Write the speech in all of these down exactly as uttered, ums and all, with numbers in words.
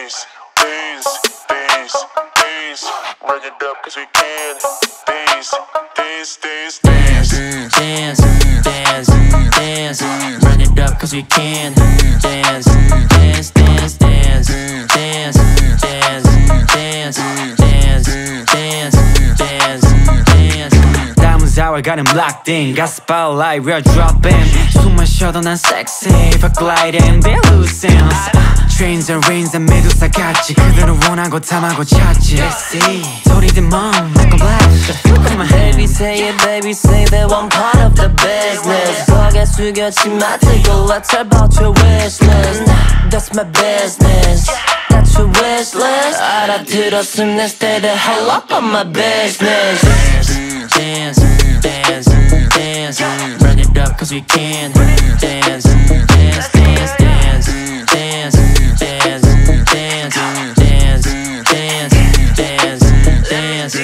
Dance, dance, dance, dance. Run it up cause we can. Dance, dance, dance, dance. Dance, dance, dance. Run it up cause we can. Dance, dance, dance, dance. Dance, dance, dance, dance, dance, dance, dance. 다음은 사월가는 locked in. Got spotlight, we're dropping. 숨만 쉬어도 난 sexy. But gliding, they're losing. Trains and rains and medusa 같이 그들은 원하고 탐하고 찾지. Sexy 소리들 멈 like a blast. Come on Baby say it, baby say they want part of the business. 고개 숙여치마 들고 let's talk about your wish list. That's my business. That's your wish list. 알아들었음 let's stay the hell up on my business. Dance, dance, dance, dance. Run it up cause we can. Dance, dance, dance, dance. Dance, dance, dance, dance. Dance, dance, dance, dance.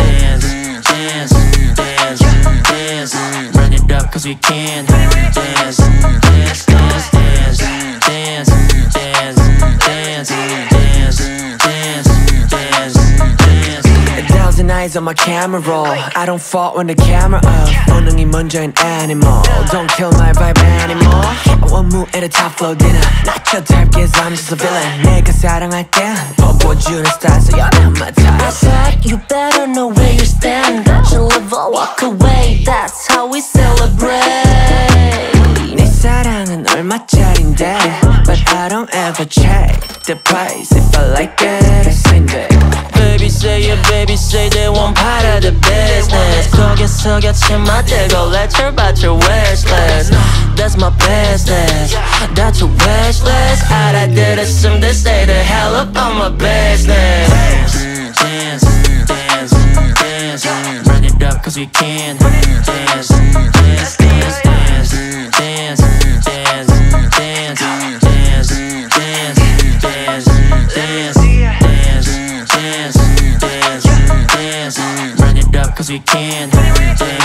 Dance, dance, run it up cause we can. Dance, dance, dance, dance. Dance, dance, dance, dance, dance. A thousand eyes on my camera roll. I don't fault when the camera up. 본능이 먼저인 animal. Don't kill my vibe anymore. 원무에를 top flow dinner. 낮춰 짧게 I'm just a villain. 내가 사랑할 땐 뻗어주는 style so you're not my type. I said you better know where you stand. Got your level, walk away. That's how we celebrate. 내 사랑은 얼마짜린데 But I don't ever check the price. If I like it, I send it. Baby say it, baby say they want part of the business. 고개 숙여치마 들고 let's hear about your wish list. That's my business. That's your wish list. 알아들었음 they stay the hell up on my business. Dance, dance, dance, dance. Run it up cause we can. Dance, dance, dance, dance. Dance, dance, dance, dance. Dance, dance, dance, dance. Dance, dance, dance. Run it up cause we can. Dance.